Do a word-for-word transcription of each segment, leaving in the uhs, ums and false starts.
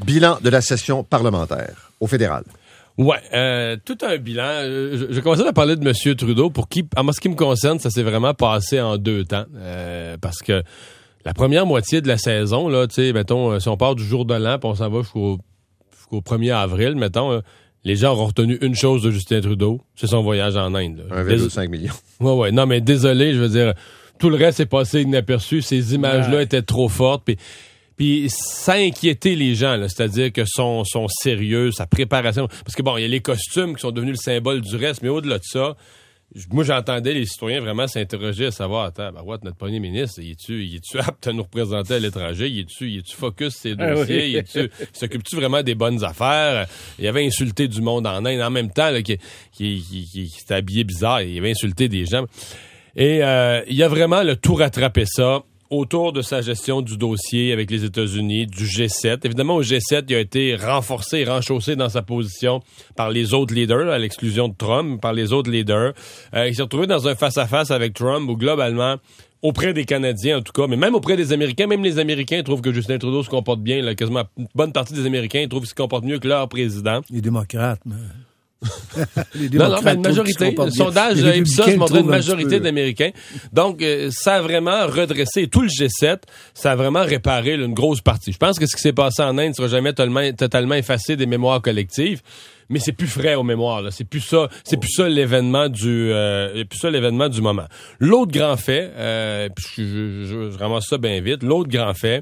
bilan de la session parlementaire au fédéral. Ouais, euh, tout un bilan. Je, je commençais à parler de M. Trudeau, pour qui, en ce qui me concerne, ça s'est vraiment passé en deux temps. Euh, parce que la première moitié de la saison, là, tu sais, mettons, si on part du jour de l'an, puis on s'en va jusqu'au, jusqu'au premier avril, mettons, là, les gens auront retenu une chose de Justin Trudeau, c'est son voyage en Inde. un virgule cinq million. Ouais, ouais. Non, mais désolé, je veux dire, tout le reste est passé inaperçu. Ces images-là ouais. étaient trop fortes, puis... Puis ça inquiétait les gens, là, c'est-à-dire que son, son sérieux, sa préparation... Parce que bon, il y a les costumes qui sont devenus le symbole du reste, mais au-delà de ça, moi j'entendais les citoyens vraiment s'interroger à savoir, attends, ben, what, notre premier ministre, il est-tu, il est-tu apte à nous représenter à l'étranger? Il est-tu, il est-tu focus ses dossiers? Ah oui. il, est-tu, il s'occupe-tu vraiment des bonnes affaires? Il avait insulté du monde en Inde en même temps, là, qui, qui, qui, qui, qui s'était habillé bizarre, il avait insulté des gens. Et euh, il a vraiment le tout rattrapé ça autour de sa gestion du dossier avec les États-Unis, du G sept. Évidemment, au G sept, il a été renforcé et renchaussé dans sa position par les autres leaders, à l'exclusion de Trump, par les autres leaders. Euh, il s'est retrouvé dans un face-à-face avec Trump où, globalement, auprès des Canadiens, en tout cas, mais même auprès des Américains, même les Américains trouvent que Justin Trudeau se comporte bien. Là, quasiment une bonne partie des Américains trouvent qu'il se comporte mieux que leur président. Les démocrates, mais... les non, non, mais une majorité. Le sondage Ipsos montrait une majorité d'Américains. Donc, euh, ça a vraiment redressé. Tout le G sept, ça a vraiment réparé là, une grosse partie. Je pense que ce qui s'est passé en Inde ne sera jamais totalement, totalement effacé des mémoires collectives. Mais c'est plus frais aux mémoires. Là. C'est plus ça. C'est plus ça l'événement du. Euh, plus ça l'événement du moment. L'autre grand fait, euh, puis je, je, je, je ramasse ça bien vite. L'autre grand fait,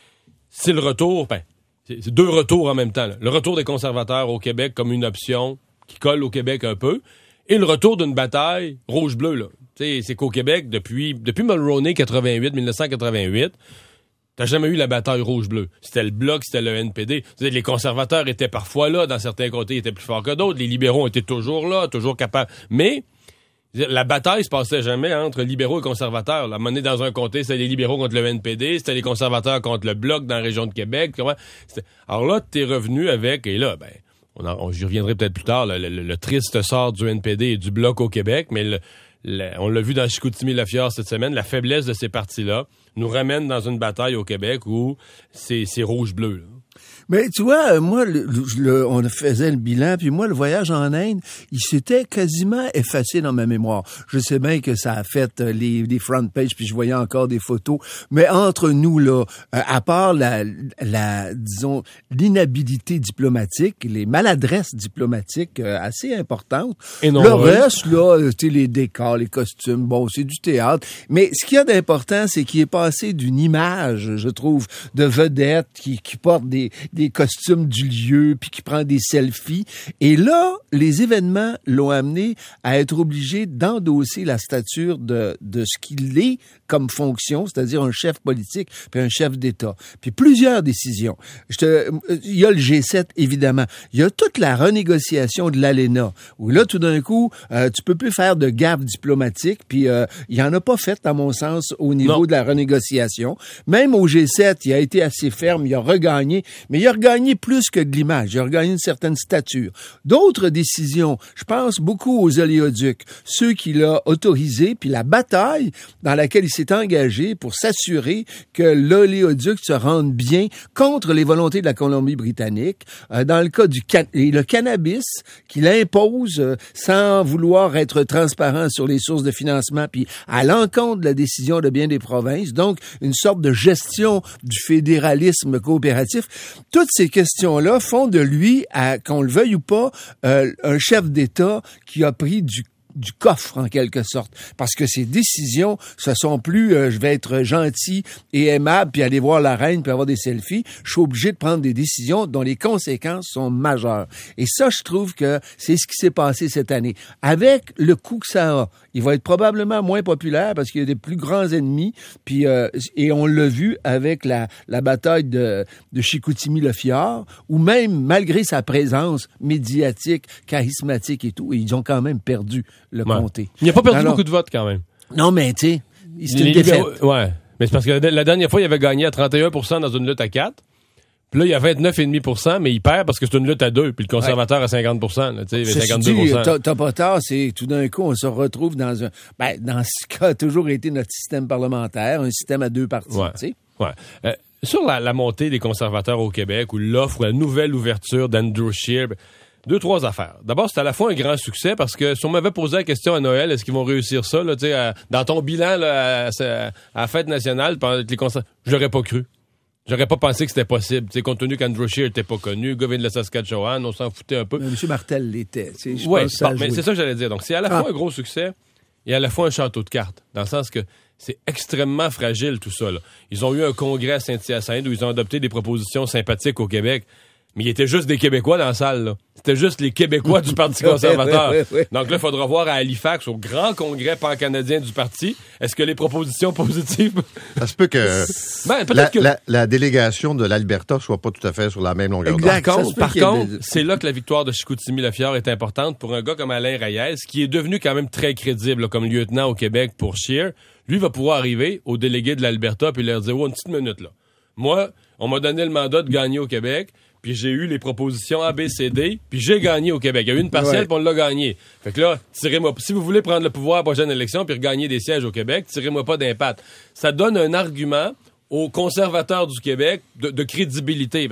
c'est le retour. Ben, c'est, c'est deux retours en même temps. Là. Le retour des conservateurs au Québec comme une option qui colle au Québec un peu, et le retour d'une bataille rouge-bleu, là. T'sais, c'est qu'au Québec, depuis, depuis Mulroney quatre-vingt-huit, dix-neuf cent quatre-vingt-huit, t'as jamais eu la bataille rouge-bleu. C'était le Bloc, c'était le N P D. T'sais, les conservateurs étaient parfois là, dans certains côtés, ils étaient plus forts que d'autres. Les libéraux étaient toujours là, toujours capables. Mais la bataille se passait jamais entre libéraux et conservateurs. La monnaie dans un côté, c'était les libéraux contre le N P D, c'était les conservateurs contre le Bloc dans la région de Québec. C'était... Alors là, t'es revenu avec, et là, ben, On, a, on j'y reviendrai peut-être plus tard, le, le, le triste sort du N P D et du Bloc au Québec, mais le, le, on l'a vu dans Chicoutimi-Lafière cette semaine, la faiblesse de ces partis-là nous ramène dans une bataille au Québec où c'est, c'est rouge-bleu. Là. Mais tu vois, moi, le, le, on faisait le bilan, puis moi, le voyage en Inde, il s'était quasiment effacé dans ma mémoire. Je sais bien que ça a fait les, les front pages, puis je voyais encore des photos. Mais entre nous, là, à part la, la disons, l'inhabilité diplomatique, les maladresses diplomatiques assez importantes, et non, le ouais. reste, là, tu sais, les décors, les costumes, bon, c'est du théâtre. Mais ce qu'il y a d'important, c'est qu'il est passé d'une image, je trouve, de vedette qui, qui porte des des costumes du lieu, puis qui prend des selfies. Et là, les événements l'ont amené à être obligé d'endosser la stature de, de ce qu'il est comme fonction, c'est-à-dire un chef politique, puis un chef d'État. Puis plusieurs décisions. Je te, il y a le G sept, évidemment. Il y a toute la renégociation de l'A L E N A, où là, tout d'un coup, euh, tu peux plus faire de gaffe diplomatique, puis euh, il y en a pas fait, à mon sens, au niveau non. de la renégociation. Même au G sept, il a été assez ferme, il a regagné, mais il a regagné plus que de l'image. Il a regagné une certaine stature. D'autres décisions, je pense beaucoup aux oléoducs, ceux qu'il a autorisés, puis la bataille dans laquelle il s'est engagé pour s'assurer que l'oléoduc se rende bien contre les volontés de la Colombie-Britannique. Euh, dans le cas du can- et le cannabis, qu'il impose euh, sans vouloir être transparent sur les sources de financement, puis à l'encontre de la décision de bien des provinces. Donc, une sorte de gestion du fédéralisme coopératif. Toutes ces questions-là font de lui, à, qu'on le veuille ou pas, euh, un chef d'État qui a pris du du coffre, en quelque sorte. Parce que ces décisions, ce sont plus euh, je vais être gentil et aimable, puis aller voir la reine, puis avoir des selfies. Je suis obligé de prendre des décisions dont les conséquences sont majeures. Et ça, je trouve que c'est ce qui s'est passé cette année. Avec le coût que ça a, il va être probablement moins populaire parce qu'il y a des plus grands ennemis, puis euh, et on l'a vu avec la, la bataille de, de Chicoutimi-Le-Fjord, où même, malgré sa présence médiatique, charismatique et tout, ils ont quand même perdu le ouais. comté. Il n'a pas perdu Alors, beaucoup de votes, quand même. Non, mais tu sais, c'est une défaite. Ouais, mais c'est parce que la dernière fois, il avait gagné à trente et un pour cent dans une lutte à quatre. Puis là, il y a vingt-neuf virgule cinq pour cent, mais il perd parce que c'est une lutte à deux, puis le conservateur ouais. à cinquante pour cent, là, tu sais, cinquante-deux pour cent. T'as, t'as pas tort, c'est tout d'un coup, on se retrouve dans un... Ben, dans ce cas, a toujours été notre système parlementaire, un système à deux partis, ouais. tu sais. Ouais. Euh, sur la, la montée des conservateurs au Québec ou l'offre ou la nouvelle ouverture d'Andrew Scheer, deux, trois affaires. D'abord, c'est à la fois un grand succès parce que si on m'avait posé la question à Noël, est-ce qu'ils vont réussir ça, là, à, dans ton bilan là, à, à, à la fête nationale, les conser... j'aurais pas cru. J'aurais pas pensé que c'était possible. T'sais, compte tenu qu'Andrew Scheer était pas connu, le gars vient de la Saskatchewan, on s'en foutait un peu. Mais M. Martel l'était. Oui, bon, mais c'est ça que j'allais dire. Donc, c'est à la ah. fois un gros succès et à la fois un château de cartes. Dans le sens que c'est extrêmement fragile, tout ça. Là. Ils ont eu un congrès à Saint-Hyacinthe où ils ont adopté des propositions sympathiques au Québec. Mais il était juste des Québécois dans la salle, là. C'était juste les Québécois du Parti conservateur. oui, oui, oui. Donc là, il faudra voir à Halifax, au grand congrès pan-canadien du parti, est-ce que les propositions positives... Ça se peut que, ben, la, que... La, la délégation de l'Alberta soit pas tout à fait sur la même longueur d'onde. Par contre, par contre c'est là que la victoire de Chicoutimi-Lafière est importante pour un gars comme Alain Reyes, qui est devenu quand même très crédible là, comme lieutenant au Québec pour Scheer. Lui va pouvoir arriver aux délégués de l'Alberta puis leur dire oh, « une petite minute, là. Moi, on m'a donné le mandat de gagner au Québec. » Puis j'ai eu les propositions A, B, C, D, puis j'ai gagné au Québec. Il y a eu une partielle, puis on l'a gagné. Fait que là, tirez-moi... Si vous voulez prendre le pouvoir à la prochaine élection puis regagner des sièges au Québec, tirez-moi pas d'impact. Ça donne un argument aux conservateurs du Québec de, de crédibilité.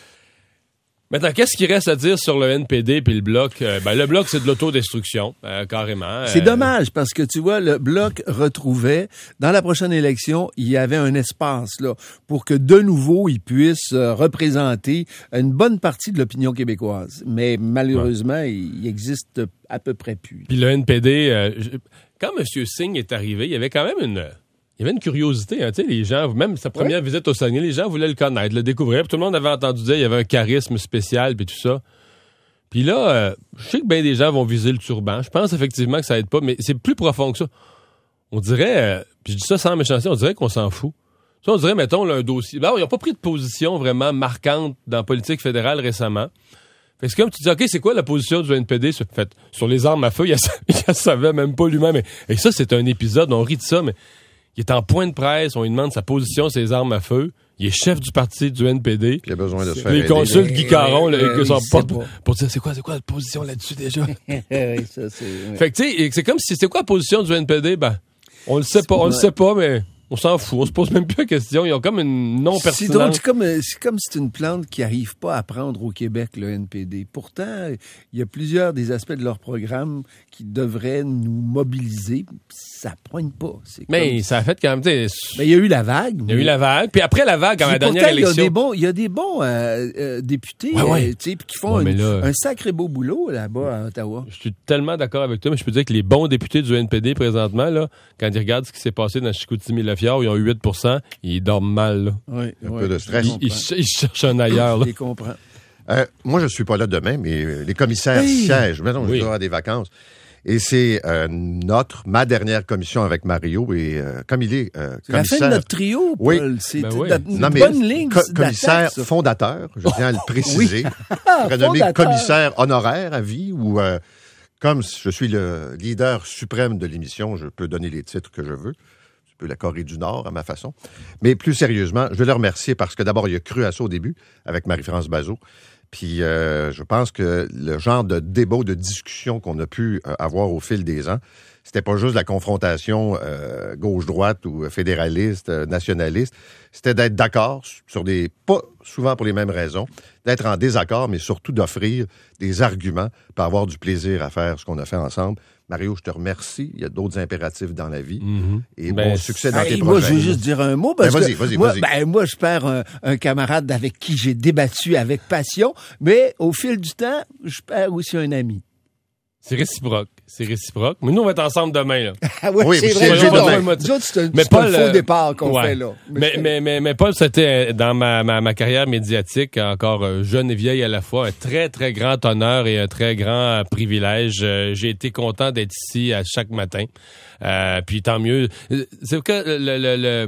Maintenant, qu'est-ce qu'il reste à dire sur le N P D puis le Bloc? Euh, ben, le Bloc, c'est de l'autodestruction, euh, carrément. C'est euh... dommage, parce que, tu vois, le Bloc retrouvait, dans la prochaine élection, il y avait un espace, là, pour que, de nouveau, il puisse euh, représenter une bonne partie de l'opinion québécoise. Mais, malheureusement, ouais. il, il existe à peu près plus. Puis le N P D, euh, je... quand M. Singh est arrivé, il y avait quand même une... Il y avait une curiosité, hein, tu sais, les gens, même sa première ouais. visite au Saguenay, les gens voulaient le connaître, le découvrir, puis tout le monde avait entendu dire qu'il y avait un charisme spécial, puis tout ça. Puis là, euh, je sais que bien des gens vont viser le turban. Je pense effectivement que ça aide pas, mais c'est plus profond que ça. On dirait, euh, puis je dis ça sans méchanceté, on dirait qu'on s'en fout. Ça, on dirait, mettons, là, un dossier. Ben, ils n'ont pas pris de position vraiment marquante dans la politique fédérale récemment. Fait que c'est comme tu dis, OK, c'est quoi la position du N P D sur, fait, sur les armes à feu? Il ne savait même pas lui-même. Et, et ça, c'est un épisode, on rit de ça, mais il est en point de presse, on lui demande sa position sur ses armes à feu. Il est chef du parti du N P D. Il a besoin de se faire Il aider. consulte Guy Caron, là, euh, que son porte pour, pour dire c'est quoi, c'est quoi la position là-dessus déjà. oui, ça, c'est, ouais. Fait que tu sais, c'est comme si c'était quoi la position du N P D, ben on le sait pas, on le sait pas, mais on s'en fout, on se pose même plus la question. Ils ont comme une non-pertinence. C'est, comme, c'est comme si c'est une plante qui n'arrive pas à prendre au Québec, le N P D. Pourtant, il y a plusieurs des aspects de leur programme qui devraient nous mobiliser. Ça poigne pas. C'est mais comme... ça a fait quand même... Mais il y a eu la vague. Il y a eu la vague. Puis après la vague, dans la dernière pourtant, élection... Il y a des bons, il y a des bons euh, euh, députés ouais, ouais. Euh, qui font ouais, une, là, un sacré beau boulot là-bas à Ottawa. Je suis tellement d'accord avec toi, mais je peux dire que les bons députés du N P D présentement, là, quand ils regardent ce qui s'est passé dans Chicoutimi-Lafière, où ils ont eu huit pour cent, ils dorment mal. Là. Oui, un ouais. peu de stress. Ils, ils, ils cherchent un ailleurs. Là. Je les comprends. Euh, moi, je suis pas là demain, mais les commissaires oui. siègent. Maintenant, je oui. vais à des vacances. Et c'est euh, notre, ma dernière commission avec Mario. Et euh, comme il est euh, c'est commissaire... la fin de notre trio, Paul. Oui. C'est ben oui. une non, bonne ligne co- commissaire ça. fondateur, je tiens à le préciser. oui. Renommé commissaire honoraire à vie ou... Euh, comme je suis le leader suprême de l'émission, je peux donner les titres que je veux. Je peux la Corée du Nord à ma façon. Mais plus sérieusement, je veux le remercier parce que d'abord, il a cru à ça au début avec Marie-France Bazot. Puis euh, je pense que le genre de débat ou de discussion qu'on a pu euh, avoir au fil des ans, c'était pas juste la confrontation euh, gauche-droite ou fédéraliste, euh, nationaliste. C'était d'être d'accord sur des... pas souvent pour les mêmes raisons, d'être en désaccord, mais surtout d'offrir des arguments pour avoir du plaisir à faire ce qu'on a fait ensemble. Mario, je te remercie. Il y a d'autres impératifs dans la vie. Mm-hmm. Et ben, bon succès dans hey, tes moi, projets. je veux juste dire un mot. Parce ben, vas-y, que vas-y, moi, vas-y. Ben, moi, je perds un, un camarade avec qui j'ai débattu avec passion, mais au fil du temps, je perds aussi un ami. C'est réciproque. C'est réciproque. Mais nous, on va être ensemble demain, là. Ah oui, oui, c'est c'est vrai. juste Nous autres, c'est un, mais c'est Paul, un faux départ qu'on ouais. fait là. Mais, mais, mais, mais Paul, c'était dans ma, ma, ma carrière médiatique, encore jeune et vieille à la fois, un très, très grand honneur et un très grand privilège. J'ai été content d'être ici à chaque matin. Euh, puis tant mieux. C'est que le, le, le,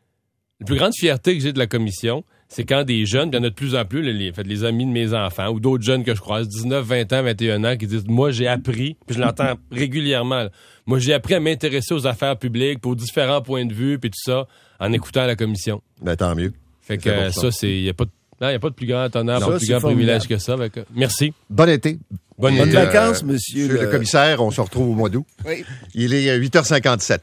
la plus grande fierté que j'ai de la commission, c'est quand des jeunes, il y en a de plus en plus, les, les, les amis de mes enfants, ou d'autres jeunes que je croise, dix-neuf, vingt ans, vingt et un ans, qui disent « Moi, j'ai appris, puis je l'entends régulièrement, là, moi, j'ai appris à m'intéresser aux affaires publiques, puis aux différents points de vue, puis tout ça, en écoutant la commission. » Ben, tant mieux. Fait que euh, ça, c'est... Il n'y a, a pas de plus grand honneur, pas de plus grand formidable. privilège que ça. Avec, euh, merci. Bon été. Bonne Bonnes Et, vacances, euh, monsieur. Monsieur le... le commissaire, on se retrouve au mois d'août. Oui. Il est huit heures cinquante-sept.